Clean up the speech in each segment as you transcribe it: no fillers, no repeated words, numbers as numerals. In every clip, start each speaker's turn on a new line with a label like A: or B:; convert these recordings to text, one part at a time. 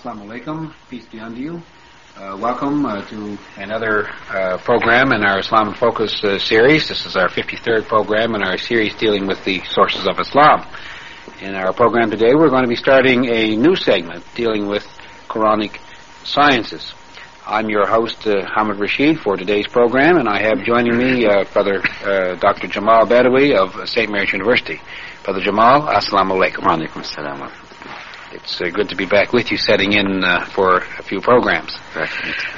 A: Assalamu alaikum. Peace be unto you. Welcome to another program in our Islam in Focus series. This is our 53rd program in our series dealing with the sources of Islam. In our program today, we're going to be starting a new segment dealing with Quranic sciences. I'm your host, Hamid Rashid, for today's program, and I have joining me Brother Dr. Jamal Badawi of St. Mary's University. Brother Jamal, Assalamu alaikum.
B: Wa alaikum assalam.
A: It's good to be back with you, setting in for a few programs.
B: Right.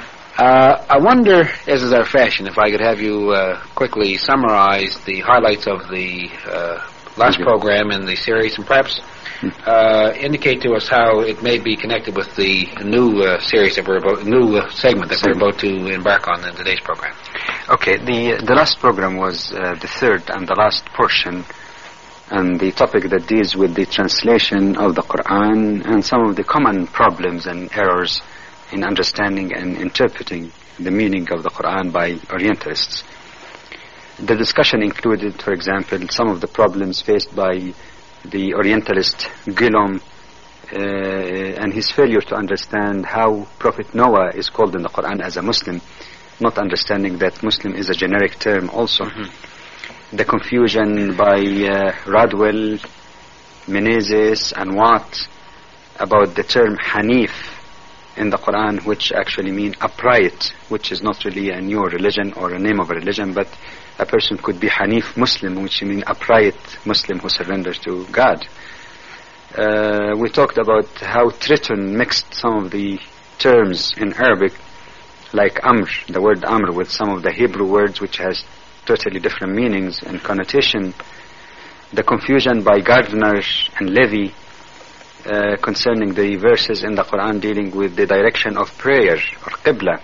A: I wonder, as is our fashion, if I could have you quickly summarize the highlights of the last program in the series, and perhaps indicate to us how it may be connected with the new series that new segment that we're about to embark on in today's program.
B: Okay, the last program was the third and the last portion, and the topic that deals with the translation of the Quran and some of the common problems and errors in understanding and interpreting the meaning of the Quran by Orientalists. The discussion included, for example, some of the problems faced by the Orientalist Guillaume and his failure to understand how Prophet Noah is called in the Quran as a Muslim, not understanding that Muslim is a generic term also. The confusion by Radwell, Menezes, and Watt about the term Hanif in the Quran, which actually means upright, which is not really a new religion or a name of a religion, but a person could be Hanif Muslim, which means upright Muslim who surrenders to God. We talked about how Triton mixed some of the terms in Arabic, like Amr, the word Amr, with some of the Hebrew words which has totally different meanings and connotation. The confusion by Gardner and Levy concerning the verses in the Quran dealing with the direction of prayer or Qibla.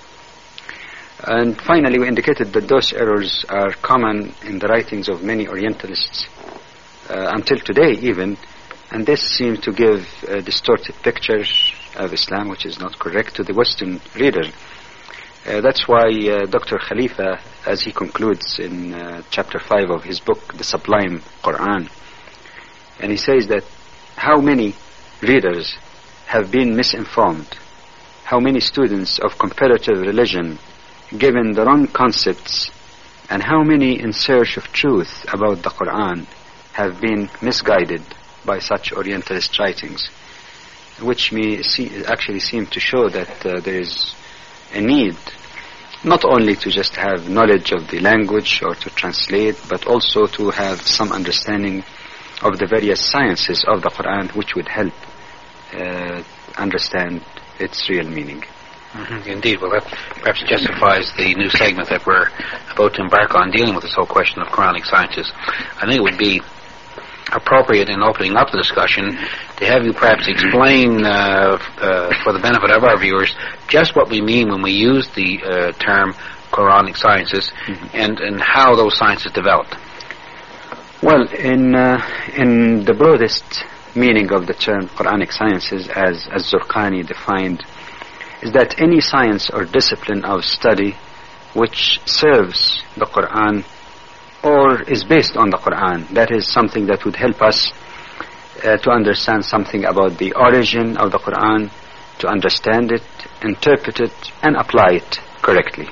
B: And finally, we indicated that those errors are common in the writings of many Orientalists until today even, and this seems to give a distorted picture of Islam, which is not correct to the Western reader. That's why Dr. Khalifa, as he concludes in chapter 5 of his book, The Sublime Quran, and he says that how many readers have been misinformed, how many students of comparative religion given the wrong concepts, and how many in search of truth about the Quran have been misguided by such Orientalist writings, which actually seem to show that there is a need not only to just have knowledge of the language or to translate, but also to have some understanding of the various sciences of the Quran, which would help understand its real meaning.
A: Indeed. Well, that perhaps justifies the new segment that we're about to embark on dealing with this whole question of Quranic sciences. I think it would be appropriate in opening up the discussion to have you perhaps explain for the benefit of our viewers just what we mean when we use the term Quranic sciences and how those sciences developed.
B: Well, in the broadest meaning of the term Quranic sciences, as Zurqani defined, is that any science or discipline of study which serves the Quran or is based on the Quran. That is something that would help us to understand something about the origin of the Quran, to understand it, interpret it, and apply it correctly.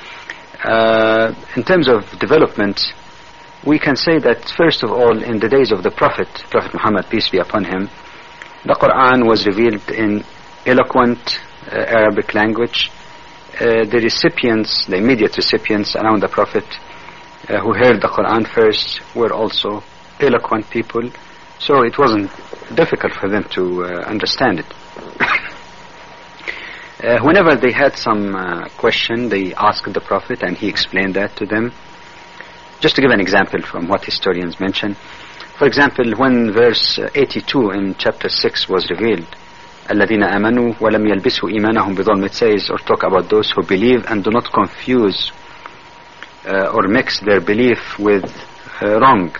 B: In terms of development, we can say that first of all, in the days of the Prophet Muhammad, peace be upon him, the Quran was revealed in eloquent Arabic language. The recipients, the immediate recipients around the Prophet who heard the Quran first were also eloquent people, so it wasn't difficult for them to understand it. Whenever they had some question, they asked the Prophet and he explained that to them. Just to give an example from what historians mention, for example, when verse 82 in chapter 6 was revealed, الَّذِينَ آمَنُوا وَلَمْ يَلْبِسُوا إِيمَانَهُمْ بِظُلْمٍ, it says, or talk about those who believe and do not confuse or mix their belief with wrong.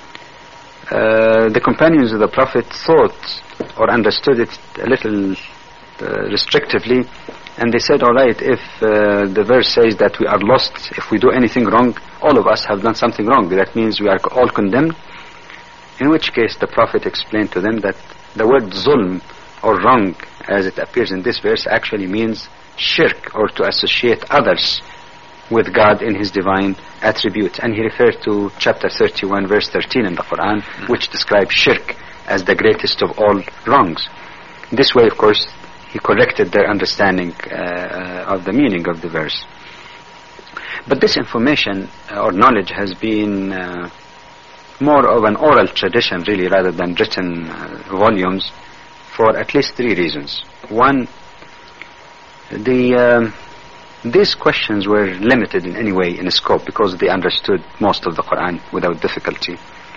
B: The companions of the Prophet thought or understood it a little restrictively, and they said, all right, if the verse says that we are lost if we do anything wrong, all of us have done something wrong, that means we are all condemned. In which case the Prophet explained to them that the word zulm or wrong as it appears in this verse, actually means shirk, or to associate others with God in His divine attributes. And he referred to chapter 31, verse 13 in the Quran, which describes shirk as the greatest of all wrongs. This way, of course, he corrected their understanding of the meaning of the verse. But this information or knowledge has been more of an oral tradition, really, rather than written volumes, for at least three reasons. One, these questions were limited in any way in scope because they understood most of the Quran without difficulty.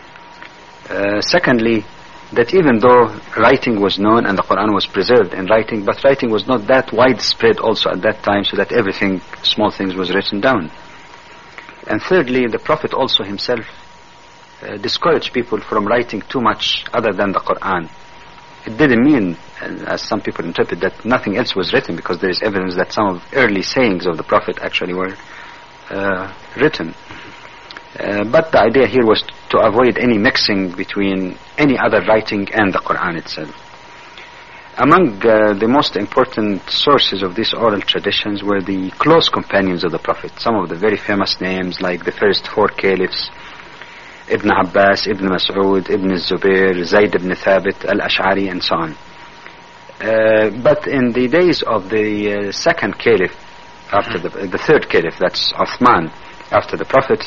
B: Secondly, that even though writing was known and the Quran was preserved in writing, but writing was not that widespread also at that time, so that everything, small things, was written down. And thirdly, the Prophet also himself discouraged people from writing too much other than the Quran. It didn't mean, as some people interpret, that nothing else was written, because there is evidence that some of early sayings of the Prophet actually were written. But the idea here was to avoid any mixing between any other writing and the Quran itself. Among the most important sources of these oral traditions were the close companions of the Prophet. Some of the very famous names, like the first four caliphs, Ibn Abbas, Ibn Mas'ud, Ibn Zubair, Zayd ibn Thabit, Al-Ash'ari, and so on. But in the days of the second caliph, after the third caliph, that's Uthman, after the Prophet,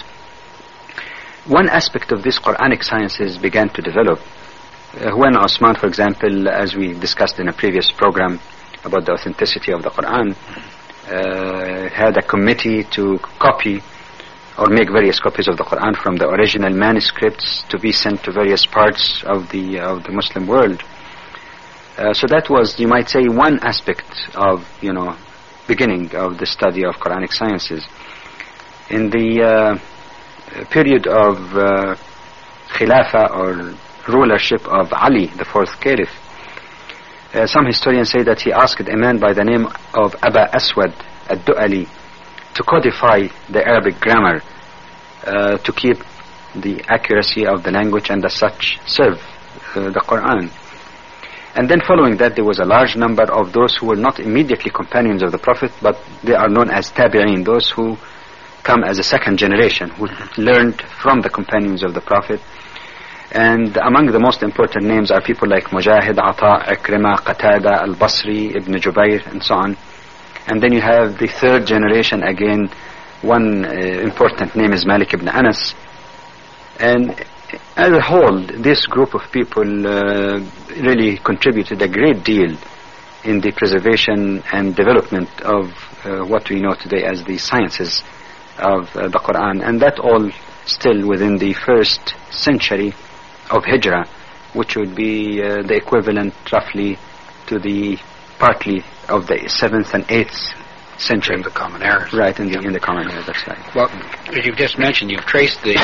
B: one aspect of these Quranic sciences began to develop. When Uthman, for example, as we discussed in a previous program about the authenticity of the Quran, had a committee to copy or make various copies of the Quran from the original manuscripts to be sent to various parts of the Muslim world. So that was, you might say, one aspect of, beginning of the study of Quranic sciences. In the period of Khilafah or rulership of Ali, the fourth caliph, some historians say that he asked a man by the name of Aba Aswad ad-Du'ali to codify the Arabic grammar to keep the accuracy of the language and as such serve the Quran. And then following that, there was a large number of those who were not immediately companions of the Prophet, but they are known as tabi'in, those who come as a second generation, who learned from the companions of the Prophet. And among the most important names are people like Mujahid, Ata, Ikrimah, Qatada, Al-Basri, Ibn Jubayr, and so on. And then you have the third generation again. One important name is Malik ibn Anas. And as a whole, this group of people really contributed a great deal in the preservation and development of what we know today as the sciences of the Quran. And that all still within the first century of Hijrah, which would be the equivalent roughly to the partly of the 7th and 8th century.
A: In the Common Era.
B: Right, in the Common Era, that's right.
A: Well, as you've just mentioned, you've traced the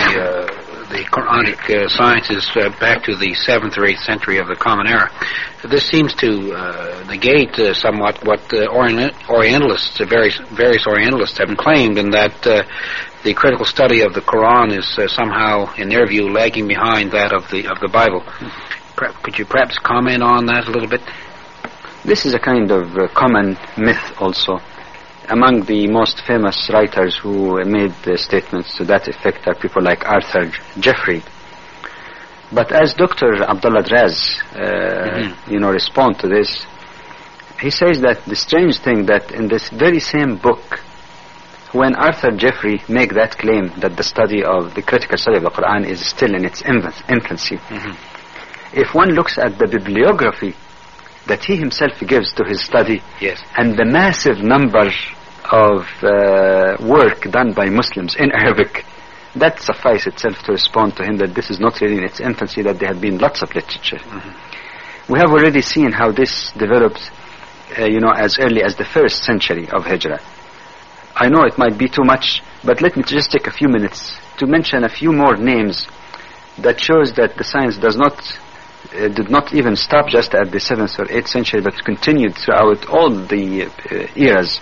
A: Quranic sciences back to the 7th or 8th century of the Common Era. This seems to negate somewhat what Orientalists, various Orientalists have claimed, in that the critical study of the Quran is somehow, in their view, lagging behind that of the Bible. Could you perhaps comment on that a little bit?
B: This is a kind of common myth also. Among the most famous writers who made statements to that effect are people like Arthur Jeffrey. But as Dr. Abdullah Draz, respond to this, he says that the strange thing that in this very same book, when Arthur Jeffrey make that claim that the critical study of the Quran is still in its infancy, if one looks at the bibliography that he himself gives to his study,
A: yes,
B: and the massive number of work done by Muslims in Arabic, that suffices itself to respond to him that this is not really in its infancy, that there have been lots of literature. We have already seen how this develops, as early as the 1st century of Hijrah. I know it might be too much, but let me just take a few minutes to mention a few more names that shows that the science did not even stop just at the 7th or 8th century, but continued throughout all the eras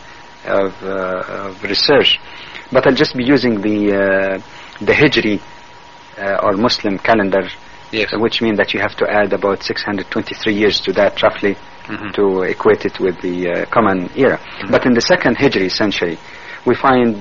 B: of research. But I'll just be using the Hijri or Muslim calendar,
A: yes,
B: which means that you have to add about 623 years to that roughly to equate it with the common era. But in the second Hijri century, we find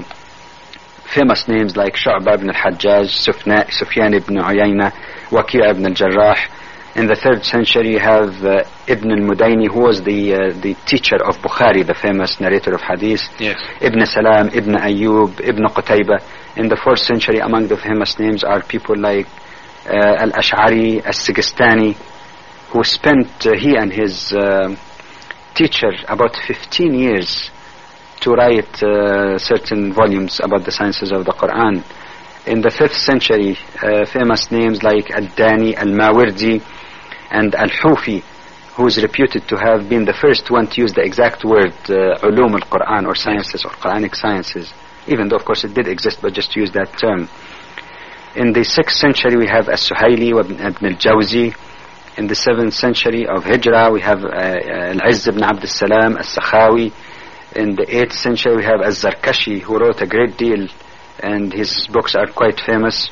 B: famous names like Shu'bah ibn al-Hajjaj, Sufyan ibn Uyayna, Waqi' ibn al-Jarrah. In the 3rd century, you have Ibn al-Mudayni, who was the teacher of Bukhari, the famous narrator of hadith.
A: Yes.
B: Ibn Salam, Ibn Ayyub, Ibn Qutaybah. In the 4th century, among the famous names are people like Al-Ash'ari, As-Sigistani, who spent, he and his teacher, about 15 years to write certain volumes about the sciences of the Quran. In the 5th century, famous names like Al-Dani, Al-Mawardi, and Al-Hufi, who is reputed to have been the first one to use the exact word ulum al-Quran, or sciences, or Quranic sciences, even though of course it did exist, but just to use that term. In the 6th century, we have As-Suhaili ibn al-Jawzi. In the 7th century of Hijrah, we have Al-Izz ibn Abd al-Salam, As-Sakhawi. In the 8th century, we have Az-Zarkashi, who wrote a great deal, and his books are quite famous.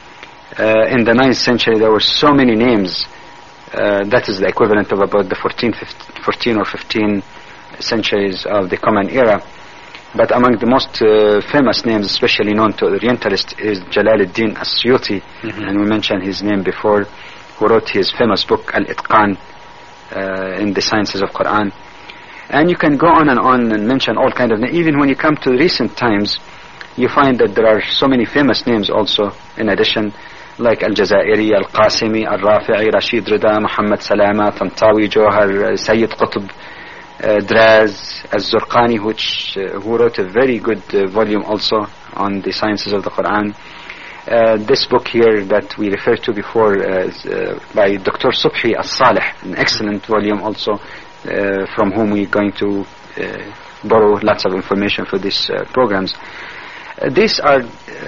B: In the 9th century, there were so many names. That is the equivalent of about the 14 or 15 centuries of the Common Era. But among the most famous names, especially known to Orientalists, is Jalaluddin As-Suyuti, and we mentioned his name before, who wrote his famous book Al-Itqan in the sciences of Quran. And you can go on and mention all kind of names. Even when you come to recent times, you find that there are so many famous names also in addition, like Al-Jazairi, Al-Qasimi, Al-Rafi'i, Rashid Rida, Muhammad Salama, Tantawi, Johar, Sayyid Qutb, Draz, Al-Zurqani, who wrote a very good volume also on the sciences of the Quran. This book here that we referred to before by Dr. Subhi As-Salih, an excellent volume also, from whom we're going to borrow lots of information for these programs. These are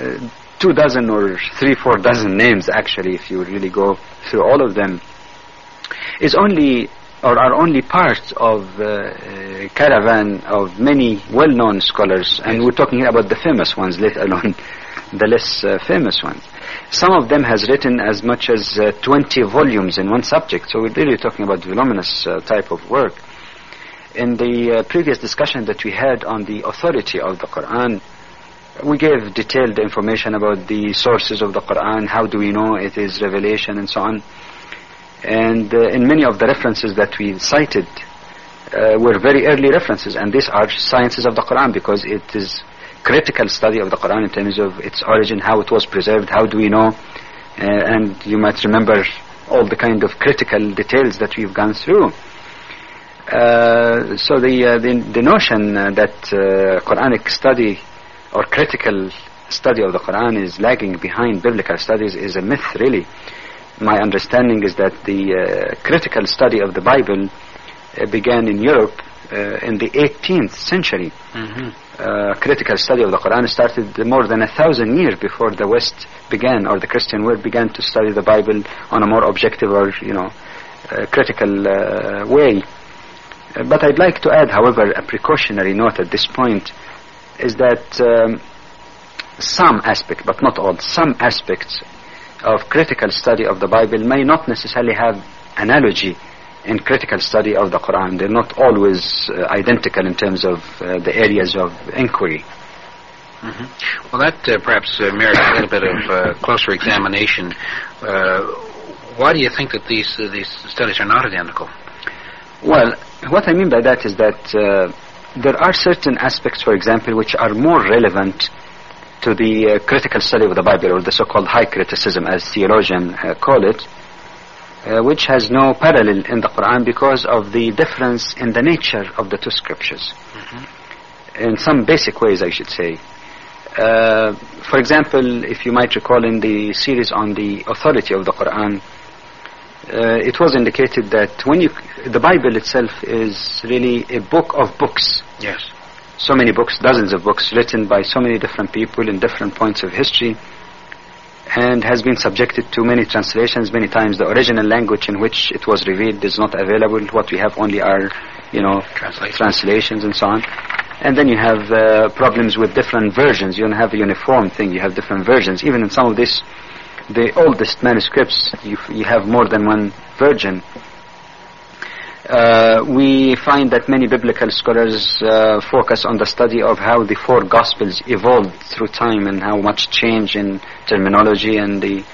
B: 24 or 3-4 dozen names, actually, if you really go through all of them. Is only or are only part of a caravan of many well-known scholars, and we're talking here about the famous ones, let alone the less famous ones. Some of them has written as much as 20 volumes in one subject, so we're really talking about voluminous type of work. In the previous discussion that we had on the authority of the Quran, we gave detailed information about the sources of the Quran, how do we know it is revelation, and so on. And in many of the references that we cited were very early references, and these are sciences of the Quran, because it is critical study of the Quran in terms of its origin, how it was preserved, how do we know, and you might remember all the kind of critical details that we've gone through. So the notion that Quranic study or critical study of the Quran is lagging behind biblical studies is a myth, really. My understanding is that the critical study of the Bible began in Europe in the 18th century. Critical study of the Quran started more than 1,000 years before the West began, or the Christian world began to study the Bible on a more objective or critical way. But I'd like to add, however, a precautionary note at this point, is that some aspect, but not all, some aspects of critical study of the Bible may not necessarily have analogy in critical study of the Quran. They're not always identical in terms of the areas of inquiry.
A: Well, that perhaps merits a little bit of closer examination. Why do you think that these studies are not identical?
B: Well, what I mean by that is that there are certain aspects, for example, which are more relevant to the critical study of the Bible, or the so-called high criticism, as theologians call it, which has no parallel in the Quran because of the difference in the nature of the two scriptures. In some basic ways, I should say. For example, if you might recall in the series on the authority of the Quran, it was indicated that the Bible itself is really a book of books.
A: Yes.
B: So many books, dozens of books written by so many different people in different points of history, and has been subjected to many translations. Many times the original language in which it was revealed is not available. What we have only are, translations and so on. And then you have problems with different versions. You don't have a uniform thing. You have different versions. Even in some of this, the oldest manuscripts, you have more than one version. We find that many biblical scholars focus on the study of how the four Gospels evolved through time and how much change in terminology and the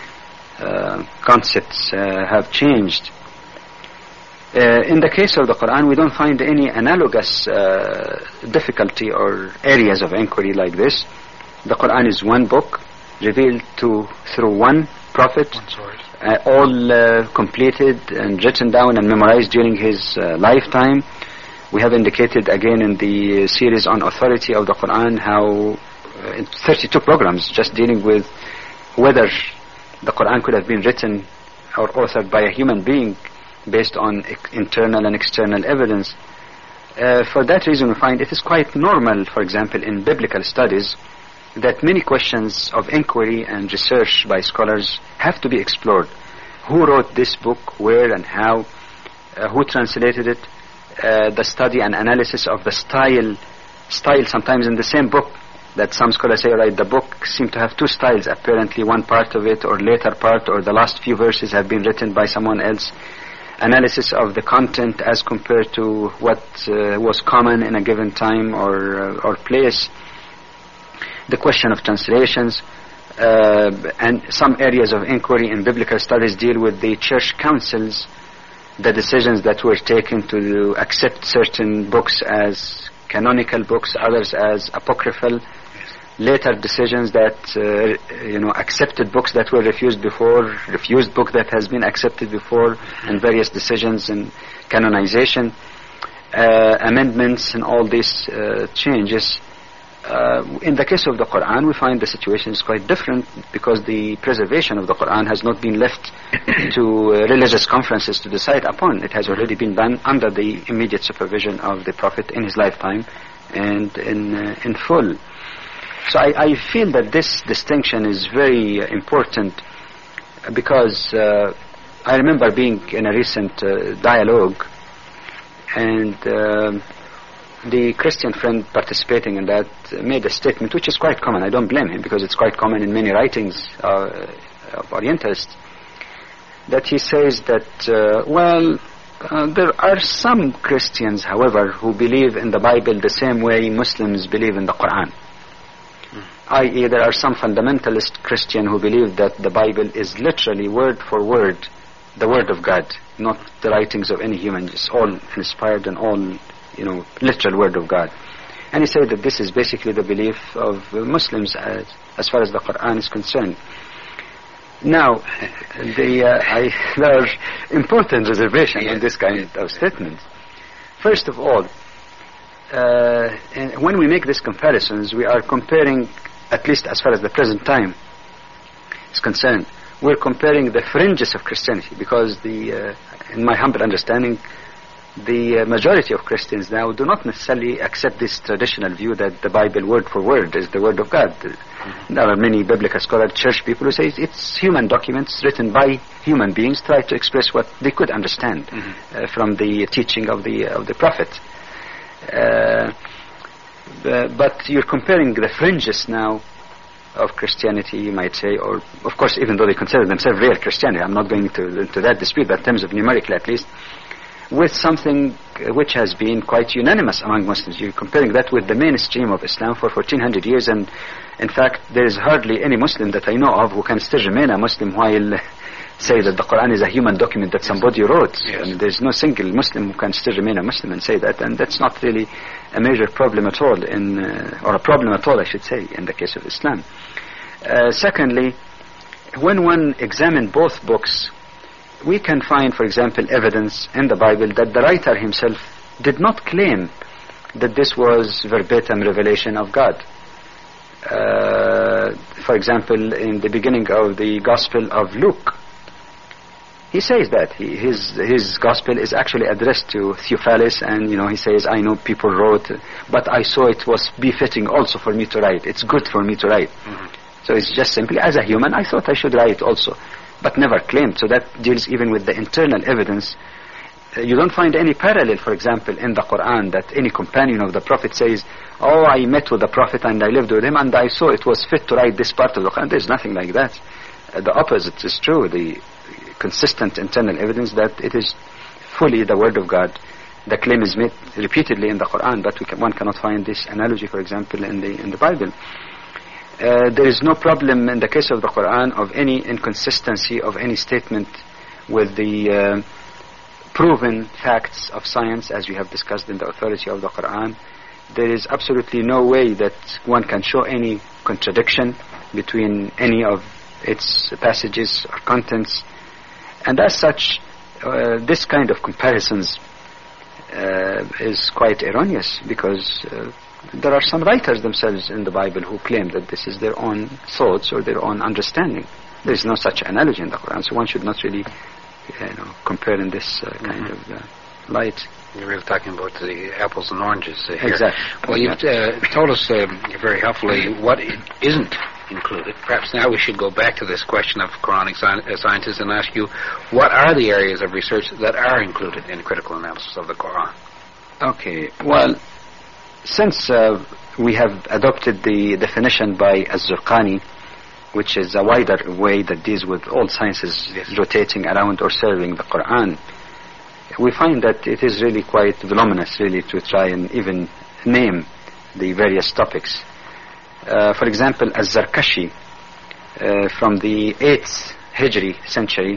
B: concepts have changed. In the case of the Quran, we don't find any analogous difficulty or areas of inquiry like this. The Quran is one book, revealed through one prophet, all completed and written down and memorized during his lifetime. We have indicated again in the series on authority of the Quran how 32 programs just dealing with whether the Quran could have been written or authored by a human being based on internal and external evidence. For that reason, we find it is quite normal, for example, in biblical studies, that many questions of inquiry and research by scholars have to be explored. Who wrote this book, where and how, who translated it, the study and analysis of the style sometimes in the same book, that some scholars say, right, the book seemed to have two styles, apparently one part of it or later part or the last few verses have been written by someone else. Analysis of the content as compared to what was common in a given time or place. The question of translations, and some areas of inquiry in biblical studies deal with the church councils, the decisions that were taken to accept certain books as canonical books, others as apocryphal, later decisions that accepted books that were refused before, refused book that has been accepted before, and various decisions in canonization, amendments, and all these changes. In the case of the Quran, we find the situation is quite different because the preservation of the Quran has not been left to religious conferences to decide upon. It has already been done under the immediate supervision of the Prophet in his lifetime and in full. So I feel that this distinction is very important because I remember being in a recent dialogue, and the Christian friend participating in that made a statement which is quite common. I don't blame him because it's quite common in many writings of Orientalists, that he says that there are some Christians, however, who believe in the Bible the same way Muslims believe in the Quran. I.e., there are some fundamentalist Christian who believe that the Bible is literally word for word the Word of God, not the writings of any human. It's all inspired and all, literal Word of God. And he said that this is basically the belief of Muslims as far as the Quran is concerned. Now, there are important reservations in this kind of statements. First of all, when we make these comparisons, we are comparing, at least as far as the present time is concerned, we're comparing the fringes of Christianity, because in my humble understanding, the majority of Christians now do not necessarily accept this traditional view that the Bible word for word is the Word of God. Mm-hmm. There are many biblical scholars, church people who say it's human documents written by human beings, try to express what they could understand from the teaching of the Prophet. But you're comparing the fringes now of Christianity, you might say, or of course, even though they consider themselves real Christianity, I'm not going into that dispute, but in terms of numerically at least, with something which has been quite unanimous among Muslims. You're comparing that with the mainstream of Islam for 1400 years, and in fact there is hardly any Muslim that I know of who can still remain a Muslim while say that the Quran is a human document that somebody wrote. Yes. I mean, there's no single Muslim who can still remain a Muslim and say that, and that's not really a major problem at all, or a problem at all I should say, in the case of Islam. Secondly, when one examines both books, we can find, for example, evidence in the Bible that the writer himself did not claim that this was verbatim revelation of God. For example, in the beginning of the Gospel of Luke, he says that his Gospel is actually addressed to Theophilus, and he says, I know people wrote, but I saw it was befitting also for me to write. It's good for me to write. Mm-hmm. So it's just simply, as a human, I thought I should write also, but never claimed. So that deals even with the internal evidence. You don't find any parallel, for example, in the Quran that any companion of the Prophet says, oh, I met with the Prophet and I lived with him and I saw it was fit to write this part of the Quran. There's nothing like that. The opposite is true. The consistent internal evidence that it is fully the word of God. The claim is made repeatedly in the Quran, but one cannot find this analogy, for example, in the Bible. There is no problem in the case of the Quran of any inconsistency of any statement with the proven facts of science, as we have discussed in the authority of the Quran. There is absolutely no way that one can show any contradiction between any of its passages or contents. And as such, this kind of comparisons is quite erroneous, because there are some writers themselves in the Bible who claim that this is their own thoughts or their own understanding. There is no such analogy in the Quran, so one should not really compare in this kind of light.
A: You're really talking about the apples and oranges here.
B: Exactly.
A: Well, you've told us very helpfully what isn't included. Perhaps now we should go back to this question of Quranic sciences and ask you, what are the areas of research that are included in critical analysis of the Quran?
B: Okay. Well, since we have adopted the definition by Az-Zurqani, which is a wider way that deals with all sciences rotating around or serving the Quran, we find that it is really quite voluminous, really, to try and even name the various topics. For example, Az-Zarkashi, from the 8th Hijri century,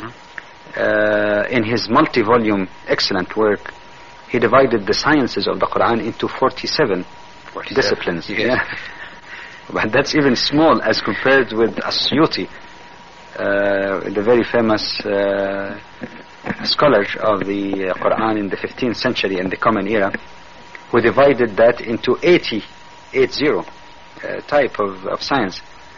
B: in his multi-volume excellent work, he divided the sciences of the Quran into 47 disciplines. Yeah. But that's even small as compared with As-Suyuti, the very famous scholar of the Quran in the 15th century, in the Common Era, who divided that into 80 type of science.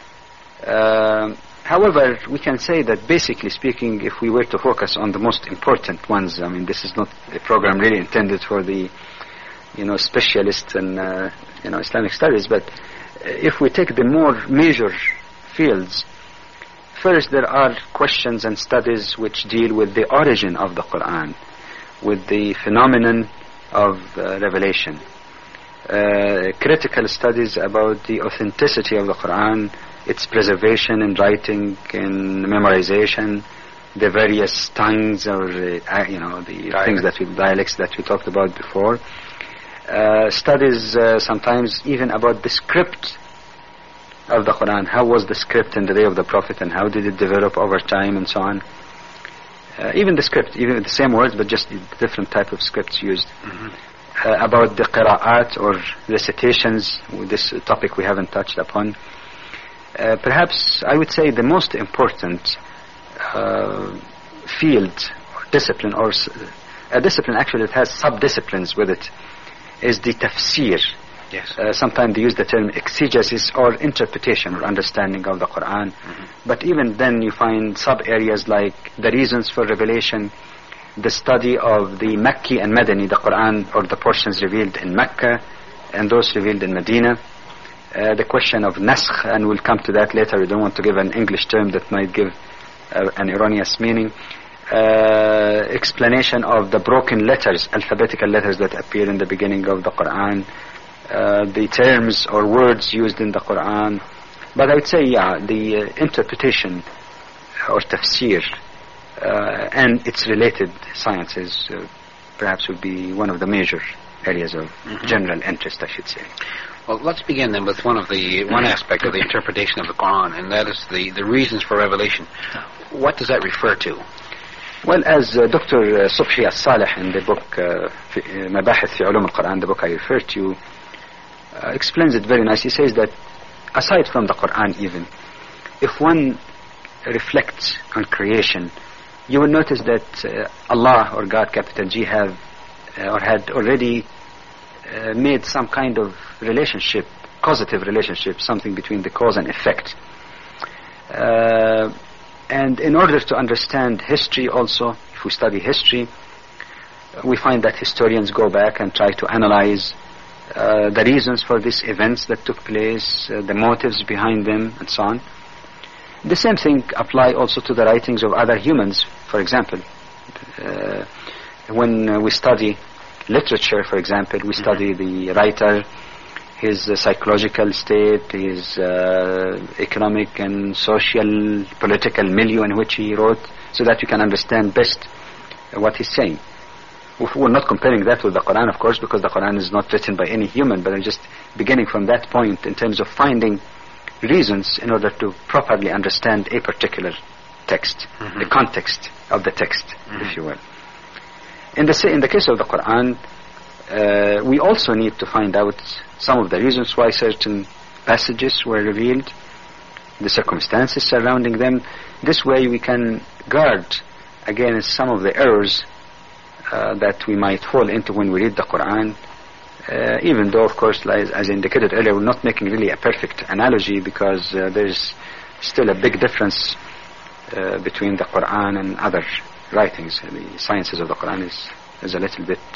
B: However, we can say that basically speaking, if we were to focus on the most important ones, I mean, this is not a program really intended for the, specialists in, Islamic studies, but if we take the more major fields, first there are questions and studies which deal with the origin of the Quran, with the phenomenon of revelation. Critical studies about the authenticity of the Quran, its preservation in writing, in memorization, the various tongues or the dialects that we talked about before. Studies sometimes even about the script of the Quran. How was the script in the day of the Prophet, and how did it develop over time, and so on. Even the script, even with the same words, but just the different type of scripts used. About the qira'at or recitations, this topic we haven't touched upon. Perhaps I would say the most important field or discipline, or a discipline actually that has sub-disciplines with it, is the tafsir.
A: Yes.
B: Sometimes they use the term exegesis or interpretation or understanding of the Quran. But even then you find sub-areas like the reasons for revelation, the study of the Makki and Madani, the Quran or the portions revealed in Mecca and those revealed in Medina. The question of naskh, and we'll come to that later. We don't want to give an English term that might give an erroneous meaning. Explanation of the broken letters, alphabetical letters that appear in the beginning of the Quran, the terms or words used in the Quran. But I would say, the interpretation or tafsir and its related sciences perhaps would be one of the major areas of general interest, I should say.
A: Well, let's begin then with one aspect of the interpretation of the Quran, and that is the reasons for revelation. What does that refer to?
B: Well, as Dr. Subhi As-Salih in the book Mabahith fi Ulum al-Quran, the book I referred to, explains it very nicely. He says that aside from the Quran even, if one reflects on creation, you will notice that Allah or God, capital G, have or had already made some kind of relationship, causative relationship, something between the cause and effect. And in order to understand history also, if we study history, we find that historians go back and try to analyze the reasons for these events that took place, the motives behind them, and so on. The same thing apply also to the writings of other humans. For example, when we study literature, for example, we study the writer, his psychological state, his economic and social, political milieu in which he wrote, so that we can understand best what he's saying. We're not comparing that with the Quran, of course, because the Quran is not written by any human, but I'm just beginning from that point in terms of finding reasons in order to properly understand a particular text, the context of the text, if you will. In the case of the Quran, we also need to find out some of the reasons why certain passages were revealed, the circumstances surrounding them. This way we can guard against some of the errors that we might fall into when we read the Quran, even though, of course, as indicated earlier, we're not making really a perfect analogy, because there's still a big difference between the Quran and other writings. The sciences of the Quran is a little bit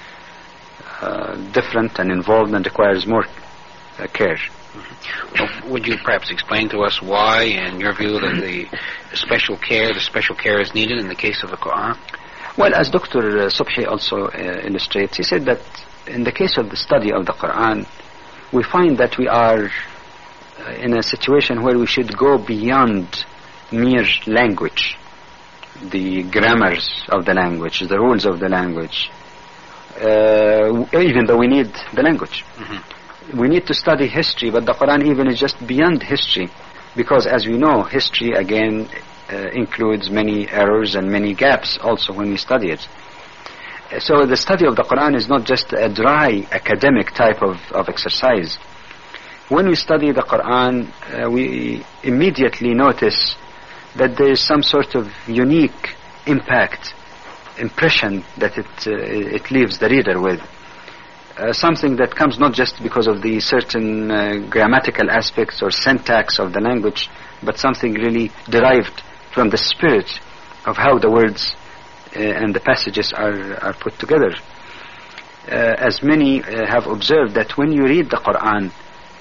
B: different and involved and requires more care.
A: Well, would you perhaps explain to us why, in your view, that the special care is needed in the case of the Quran?
B: Well, as Dr. Subhi also illustrates, he said that in the case of the study of the Quran, we find that we are in a situation where we should go beyond mere language, the grammars of the language, the rules of the language, even though we need the language. We need to study history, but the Quran even is just beyond history, because as we know, history again includes many errors and many gaps also when we study it. So the study of the Quran is not just a dry academic type of exercise. When we study the Quran, we immediately notice that there is some sort of unique impression that it leaves the reader with. Something that comes not just because of the certain grammatical aspects or syntax of the language, but something really derived from the spirit of how the words and the passages are put together. As many have observed that when you read the Quran,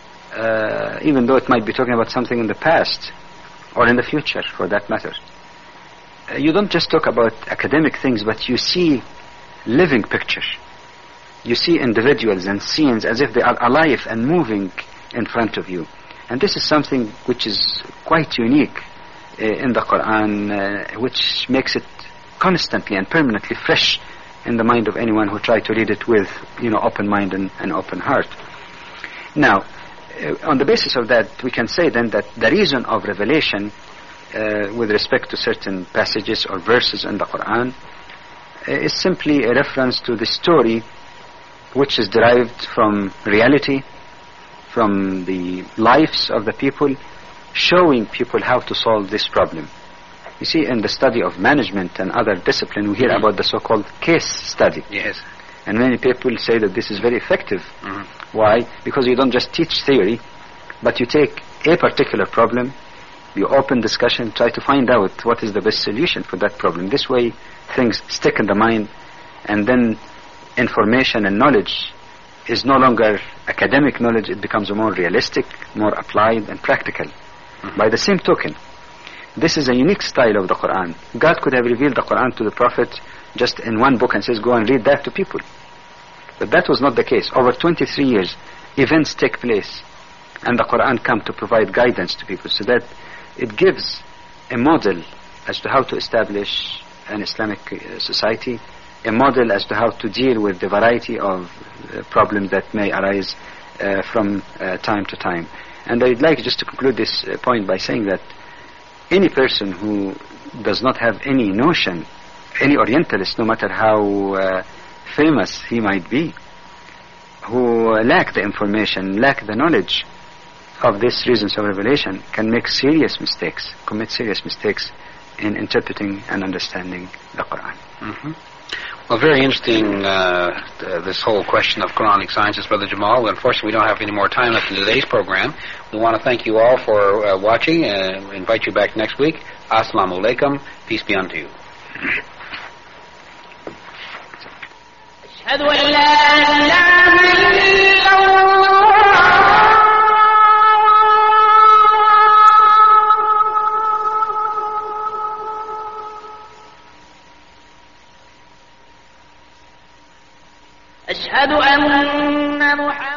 B: even though it might be talking about something in the past or in the future for that matter, you don't just talk about academic things, but you see living pictures. You see individuals and scenes as if they are alive and moving in front of you. And this is something which is quite unique in the Quran, which makes it constantly and permanently fresh in the mind of anyone who try to read it with, open mind and open heart. Now, on the basis of that, we can say then that the reason of revelation with respect to certain passages or verses in the Quran is simply a reference to the story which is derived from reality, from the lives of the people, showing people how to solve this problem. You see, in the study of management and other discipline, we hear about the so-called case study.
A: Yes.
B: And many people say that this is very effective. Why? Because you don't just teach theory, but you take a particular problem, you open discussion, try to find out what is the best solution for that problem. This way, things stick in the mind, and then information and knowledge is no longer academic knowledge, it becomes more realistic, more applied and practical. By the same token, this is a unique style of the Quran. God could have revealed the Quran to the Prophet just in one book and says, go and read that to people. But that was not the case. Over 23 years, events take place, and the Quran comes to provide guidance to people, so that it gives a model as to how to establish an Islamic society, a model as to how to deal with the variety of problems that may arise from time to time. And I'd like just to conclude this point by saying that any person who does not have any notion, any Orientalist, no matter how famous he might be, who lack the information, lack the knowledge of these reasons of revelation, can make serious mistakes, commit serious mistakes in interpreting and understanding the Quran.
A: Well, very interesting, this whole question of Quranic sciences, Brother Jamal. Unfortunately, we don't have any more time left in today's program. We want to thank you all for watching and invite you back next week. Assalamu alaikum. Peace be unto you.
C: أشهد أن محمدا